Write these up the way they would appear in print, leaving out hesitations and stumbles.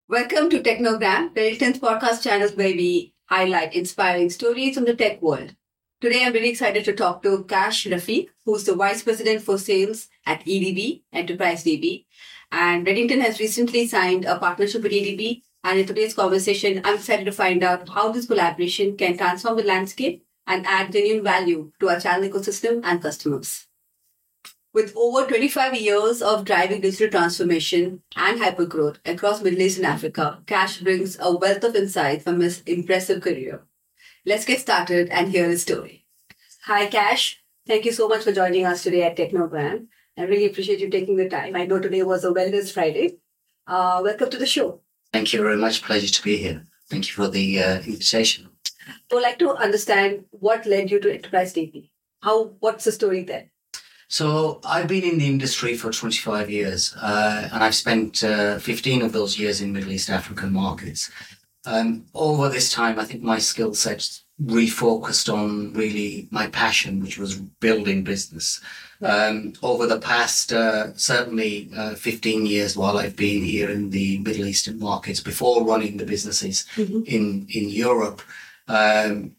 Welcome to Technogram, Redington's podcast channel where we highlight inspiring stories from the tech world. Today, I'm really excited to talk to Kash Rafiq, who's the Vice President for Sales at EDB, Enterprise DB. And Redington has recently signed a partnership with EDB. And in today's conversation, I'm excited to find out how this collaboration can transform the landscape and add genuine value to our channel ecosystem and customers. With over 25 years of driving digital transformation and hypergrowth across Middle East and Africa, Kash brings a wealth of insight from his impressive career. Let's get started and hear his story. Hi, Kash. Thank you so much for joining us today at Technogram. I really appreciate you taking the time. I know today was a Wellness Friday. Welcome to the show. Thank you very much. Pleasure to be here. Thank you for the invitation. I would like to understand what led you to Enterprise DB. What's the story there? So I've been in the industry for 25 years, and I've spent 15 of those years in Middle East African markets. Over this time, I think my skill set refocused on really my passion, which was building business. Over the past, certainly 15 years while I've been here in the Middle Eastern markets, before running the businesses in Europe, I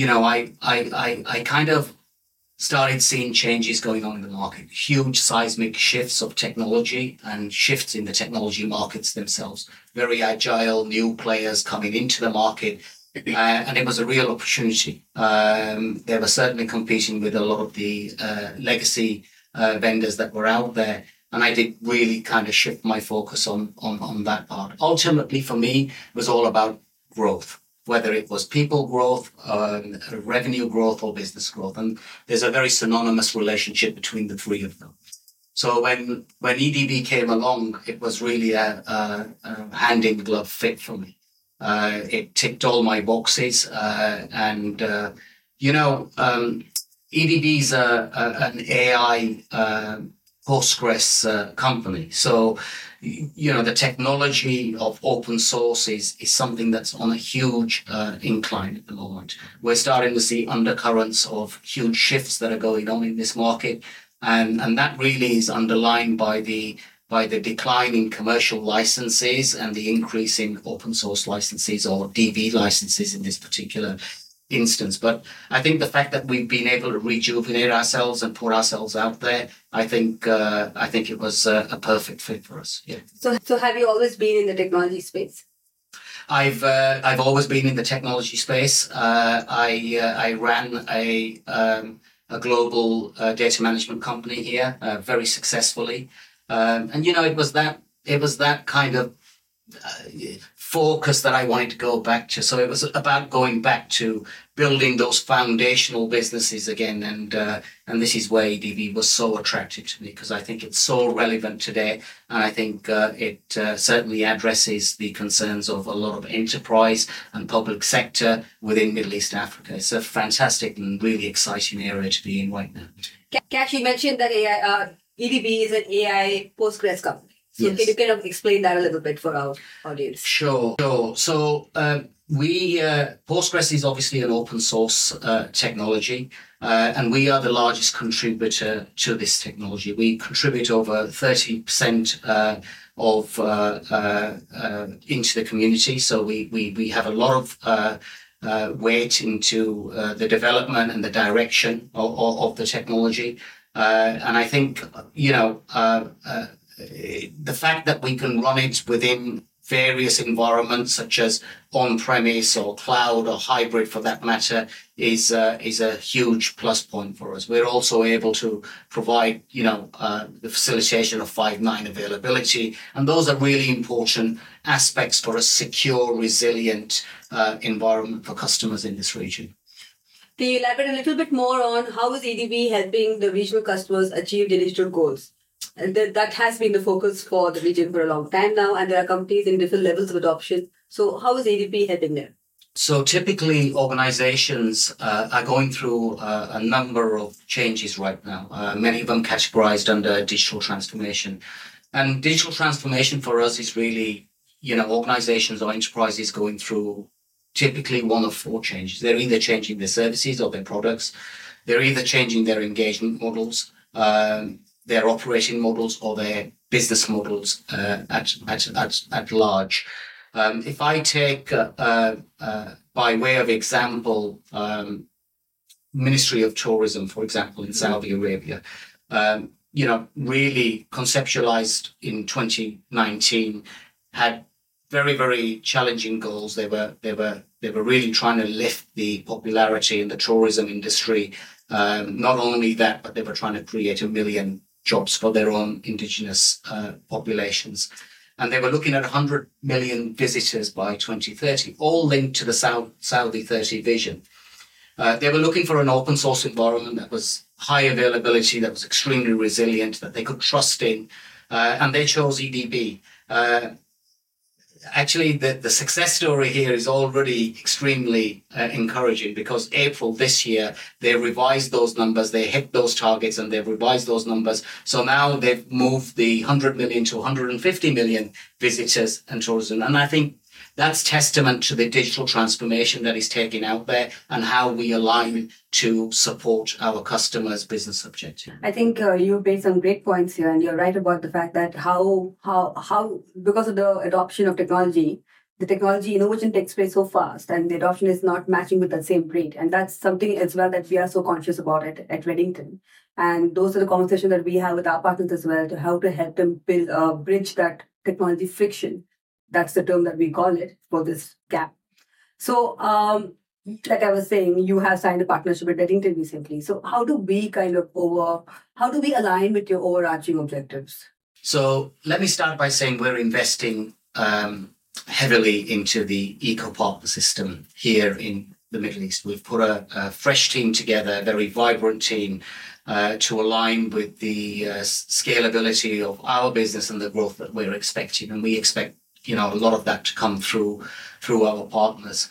kind of started seeing changes going on in the market, huge seismic shifts of technology and shifts in the technology markets themselves, very agile new players coming into the market. And it was a real opportunity. They were certainly competing with a lot of the legacy vendors that were out there. And I did really kind of shift my focus on that part. Ultimately, for me, it was all about growth, whether it was people growth, revenue growth, or business growth. And there's a very synonymous relationship between the three of them. So when EDB came along, it was really a hand-in-glove fit for me. It ticked all my boxes. EDB is an AI Postgres company. So, the technology of open source is something that's on a huge incline at the moment. We're starting to see undercurrents of huge shifts that are going on in this market. And that really is underlined by the decline in commercial licenses and the increase in open source licenses, or DB licenses in this particular instance. But I think the fact that we've been able to rejuvenate ourselves and put ourselves out there, I think it was a perfect fit for us. Yeah. So have you always been in the technology space? I've always been in the technology space. I ran a global data management company here very successfully, and it was that kind of focus that I wanted to go back to. So it was about going back to building those foundational businesses again. And this is where EDB was so attractive to me, because I think it's so relevant today. And I think it certainly addresses the concerns of a lot of enterprise and public sector within Middle East Africa. It's a fantastic and really exciting area to be in right now. Kash, you mentioned that EDB is an AI Postgres company. So Yes. Can you kind of explain that a little bit for our audience? Sure. So Postgres is obviously an open source technology, and we are the largest contributor to this technology. We contribute over 30% into the community. So we have a lot of weight into the development and the direction of the technology. And I think, the fact that we can run it within various environments, such as on-premise or cloud or hybrid for that matter, is a huge plus point for us. We're also able to provide, the facilitation of 5.9 availability. And those are really important aspects for a secure, resilient environment for customers in this region. Can you elaborate a little bit more on how is EDB helping the regional customers achieve their digital goals? And that has been the focus for the region for a long time now, and there are companies in different levels of adoption. So how is EDB helping them? So typically organizations are going through a number of changes right now, many of them categorized under digital transformation. And digital transformation for us is really, organizations or enterprises going through typically one of four changes. They're either changing their services or their products. They're either changing their engagement models, their operating models, or their business models at large. If I take, by way of example, Ministry of Tourism, for example, in Saudi Arabia, really conceptualized in 2019, had very, very challenging goals. They were really trying to lift the popularity in the tourism industry. Not only that, but they were trying to create 1 million jobs for their own indigenous populations. And they were looking at 100 million visitors by 2030, all linked to the Saudi 30 vision. They were looking for an open source environment that was high availability, that was extremely resilient, that they could trust in, and they chose EDB. Actually, the success story here is already extremely encouraging, because April this year, they revised those numbers, they hit those targets, and they've revised those numbers. So now they've moved the 100 million to 150 million visitors and tourism. And I think that's testament to the digital transformation that is taking out there and how we align to support our customers' business objectives. I think you made some great points here, and you're right about the fact that how because of the adoption of technology, the technology innovation takes place so fast, and the adoption is not matching with the same rate. And that's something as well that we are so conscious about at Redington. And those are the conversations that we have with our partners as well, to how to help them bridge that technology friction. That's the term that we call it for this gap. So, like I was saying, you have signed a partnership with Redington recently. So how do we align with your overarching objectives? So let me start by saying we're investing heavily into the eco-partner system here in the Middle East. We've put a fresh team together, a very vibrant team, to align with the scalability of our business and the growth that we're expecting. And we expect a lot of that to come through our partners.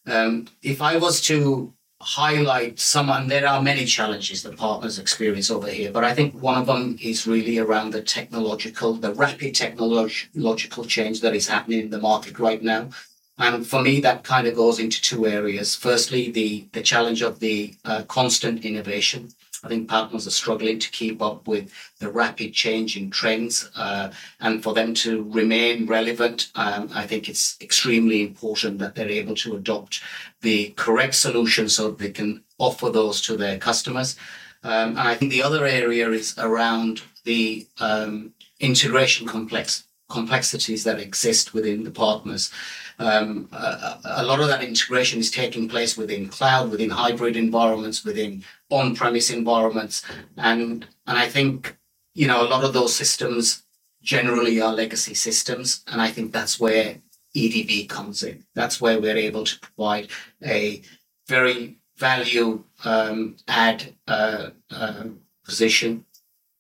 If I was to highlight some, and there are many challenges that partners experience over here, but I think one of them is really around the rapid technological change that is happening in the market right now. And for me, that kind of goes into two areas. Firstly, the challenge of the constant innovation. I think partners are struggling to keep up with the rapid changing trends, and for them to remain relevant. I think it's extremely important that they're able to adopt the correct solutions so they can offer those to their customers. And I think the other area is around the integration complexities that exist within the partners. A lot of that integration is taking place within cloud, within hybrid environments, within on-premise environments. And I think, a lot of those systems generally are legacy systems. And I think that's where EDB comes in. That's where we're able to provide a very value add position.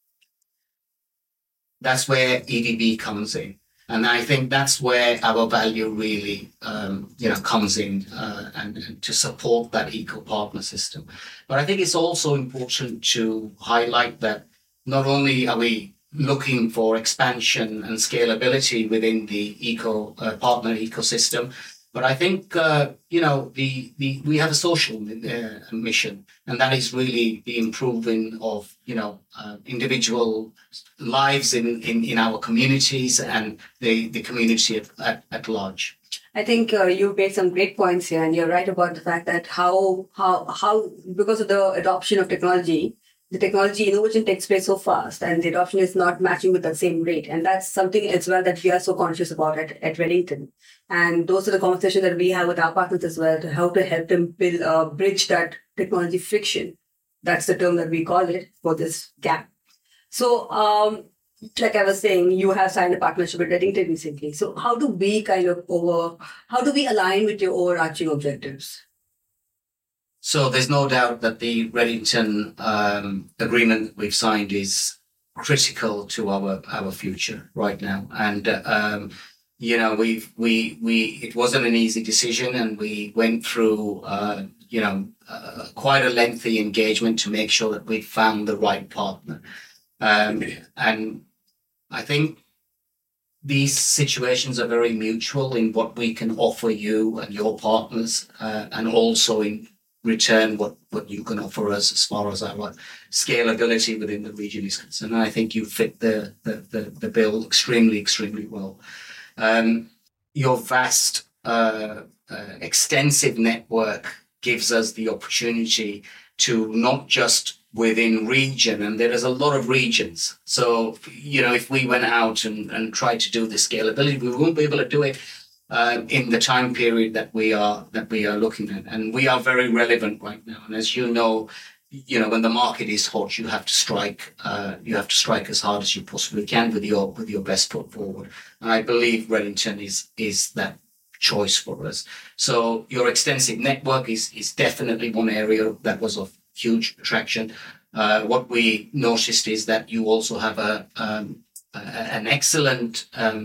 That's where EDB comes in. And I think that's where our value really, comes in, and to support that eco-partner system. But I think it's also important to highlight that not only are we looking for expansion and scalability within the partner ecosystem, but I think, we have a social mission, and that is really the improving of, individual lives in our communities and the community at large. I think you made some great points here, and you're right about the fact that how because of the adoption of technology, the technology innovation takes place so fast, and the adoption is not matching with the same rate. And that's something as well that we are so conscious about at Redington. And those are the conversations that we have with our partners as well, to how to help them bridge that technology friction. That's the term that we call it for this gap. So, like I was saying, you have signed a partnership with Redington recently. So how do we align with your overarching objectives? So there's no doubt that the Redington agreement we've signed is critical to our future right now. And it wasn't an easy decision, and we went through quite a lengthy engagement to make sure that we found the right partner. And I think these situations are very mutual in what we can offer you and your partners, and also in return what you can offer us as far as our scalability within the region is concerned. And I think you fit the bill extremely, extremely well. your vast, extensive network gives us the opportunity to not just within region, and there is a lot of regions. So, if we went out and tried to do the scalability, we won't be able to do it in the time period that we are looking at. And we are very relevant right now. And as when the market is hot, you have to strike. You have to strike as hard as you possibly can with your best foot forward. And I believe Redington is that choice for us. So your extensive network is definitely one area that was of huge attraction. What we noticed is that you also have an excellent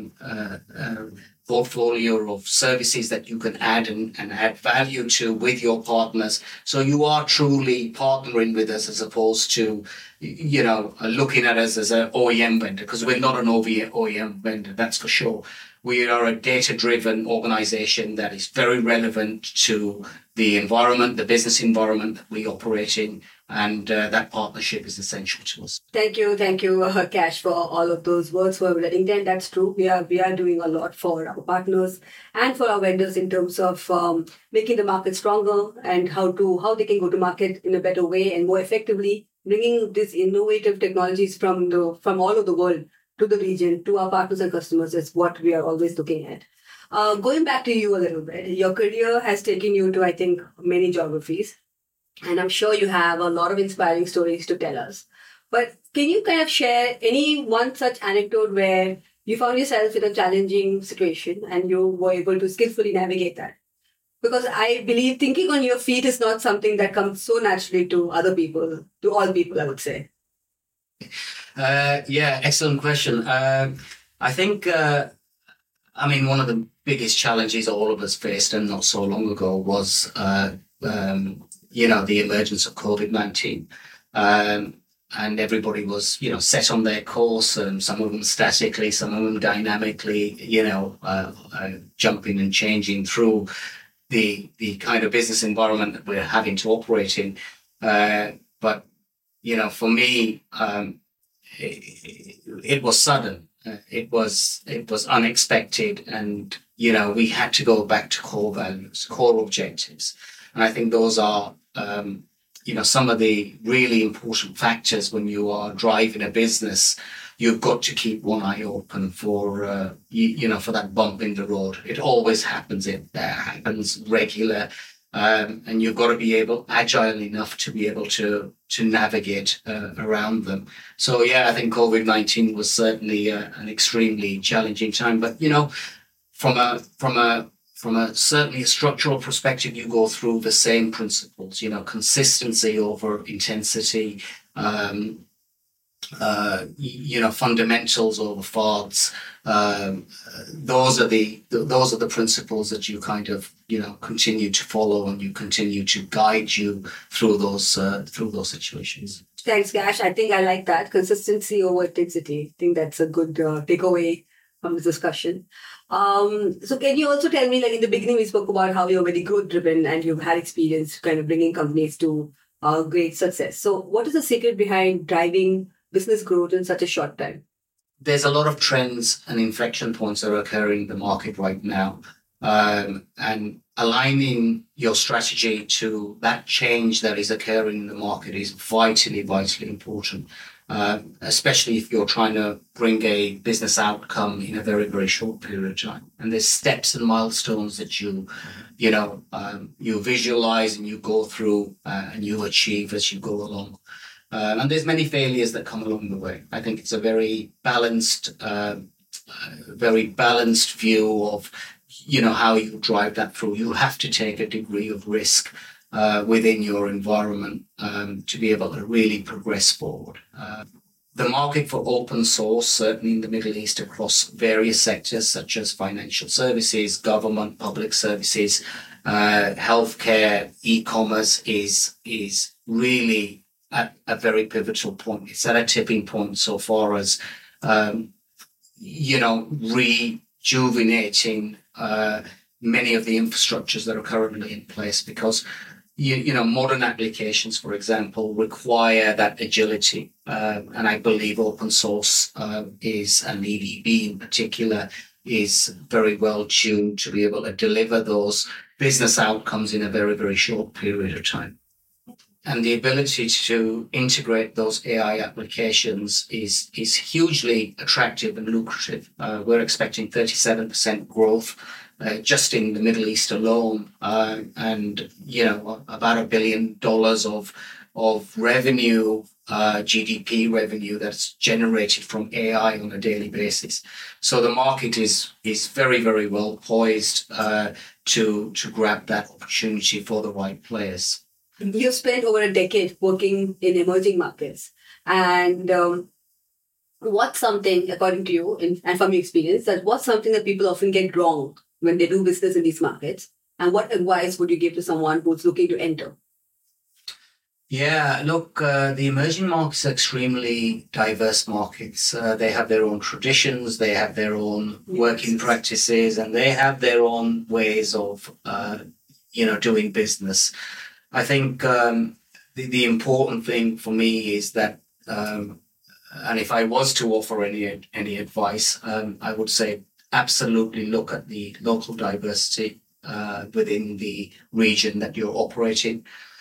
portfolio of services that you can add and add value to with your partners. So you are truly partnering with us as opposed to, looking at us as an OEM vendor, because we're not an OEM vendor, that's for sure. We are a data-driven organization that is very relevant to the environment, the business environment that we operate in, and that partnership is essential to us. Thank you, Cash, for all of those words for Redington. That's true. We are doing a lot for our partners and for our vendors in terms of making the market stronger and how they can go to market in a better way and more effectively, bringing these innovative technologies from all over the world to the region, to our partners and customers is what we are always looking at. Going back to you a little bit, your career has taken you to, I think, many geographies. And I'm sure you have a lot of inspiring stories to tell us. But can you kind of share any one such anecdote where you found yourself in a challenging situation and you were able to skillfully navigate that? Because I believe thinking on your feet is not something that comes so naturally to other people, to all people, I would say. Excellent question. I think, one of the biggest challenges all of us faced, and not so long ago, was, the emergence of COVID-19. And everybody was, set on their course, and some of them statically, some of them dynamically, jumping and changing through the kind of business environment that we're having to operate in. But, for me, it was sudden. It was unexpected, and we had to go back to core values, core objectives, and I think those are some of the really important factors when you are driving a business. You've got to keep one eye open for for that bump in the road. It always happens. It happens regular. And you've got to be agile enough to be able to navigate around them. So, I think COVID-19 was certainly an extremely challenging time. But, from a certainly a structural perspective, you go through the same principles, consistency over intensity, fundamentals over fads. Those are the principles that you kind of, continue to follow, and you continue to guide you through those situations. Thanks, Cash. I think I like that. Consistency over intensity. I think that's a good takeaway from this discussion. So can you also tell me, like in the beginning, we spoke about how you're very growth driven and you've had experience kind of bringing companies to great success. So what is the secret behind driving business growth in such a short time? There's a lot of trends and inflection points that are occurring in the market right now. And aligning your strategy to that change that is occurring in the market is vitally important, especially if you're trying to bring a business outcome in a very, very short period of time. And there's steps and milestones that you visualize and you go through and you achieve as you go along. And there's many failures that come along the way. I think it's a very balanced view of, how you drive that through. You have to take a degree of risk within your environment to be able to really progress forward. The market for open source, certainly in the Middle East, across various sectors such as financial services, government, public services, healthcare, e-commerce is really at a very pivotal point. It's at a tipping point so far as, rejuvenating many of the infrastructures that are currently in place, because modern applications, for example, require that agility. And I believe open source is, and EVB in particular, is very well tuned to be able to deliver those business outcomes in a very, very short period of time. And the ability to integrate those AI applications is hugely attractive and lucrative. We're expecting 37% growth just in the Middle East alone, and about $1 billion of revenue, GDP revenue that's generated from AI on a daily basis. So the market is very, very well poised to grab that opportunity for the right players. You've spent over a decade working in emerging markets. And what's something, according to you, and from your experience, what's something that people often get wrong when they do business in these markets? And what advice would you give to someone who's looking to enter? Yeah, look, the emerging markets are extremely diverse markets. They have their own traditions, they have their own working practices, and they have their own ways of, doing business. I think the important thing for me is that, and if I was to offer any advice, I would say absolutely look at the local diversity within the region that you're operating.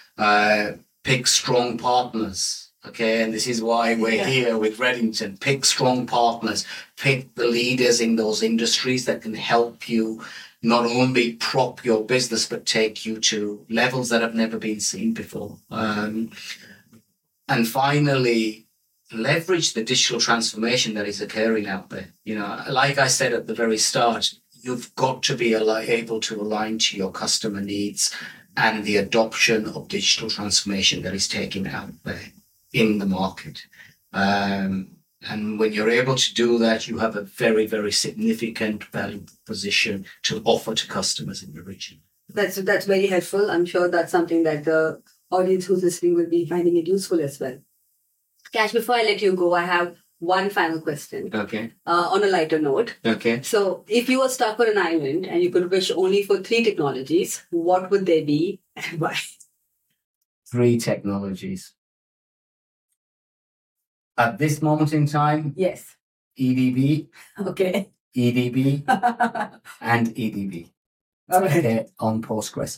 Pick strong partners, okay? And this is why we're here with Redington. Pick strong partners. Pick the leaders in those industries that can help you not only prop your business, but take you to levels that have never been seen before. And finally, leverage the digital transformation that is occurring out there. Like I said at the very start, you've got to be able to align to your customer needs and the adoption of digital transformation that is taking out there in the market. And when you're able to do that, you have a very, very significant value proposition to offer to customers in the region. That's very helpful. I'm sure that's something that the audience who's listening will be finding it useful as well. Kash, before I let you go, I have one final question. Okay. On a lighter note. Okay. So if you were stuck on an island and you could wish only for 3 technologies, what would they be and why? 3 technologies. At this moment in time? Yes. EDB. Okay. EDB and EDB. Okay. On Postgres.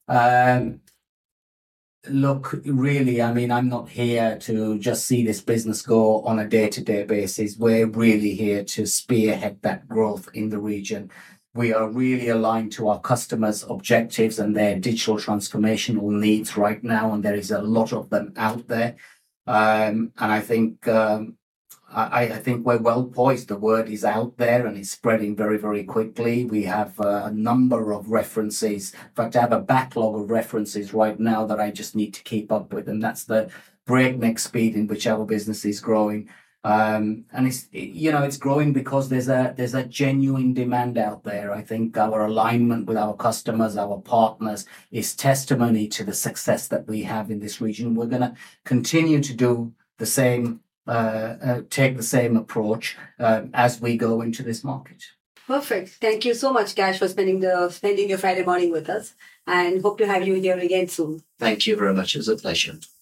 Look, really, I'm not here to just see this business go on a day-to-day basis. We're really here to spearhead that growth in the region. We are really aligned to our customers' objectives and their digital transformational needs right now, and there is a lot of them out there. And I think I think we're well poised. The word is out there and it's spreading very, very quickly. We have a number of references. In fact, I have a backlog of references right now that I just need to keep up with. And that's the breakneck speed in which our business is growing. And it's growing because there's a genuine demand out there. I think our alignment with our customers, our partners, is testimony to the success that we have in this region. We're going to continue to do the same, take the same approach as we go into this market. Perfect. Thank you so much, Kash, for spending your Friday morning with us, and hope to have you here again soon. Thank you very much. It was a pleasure.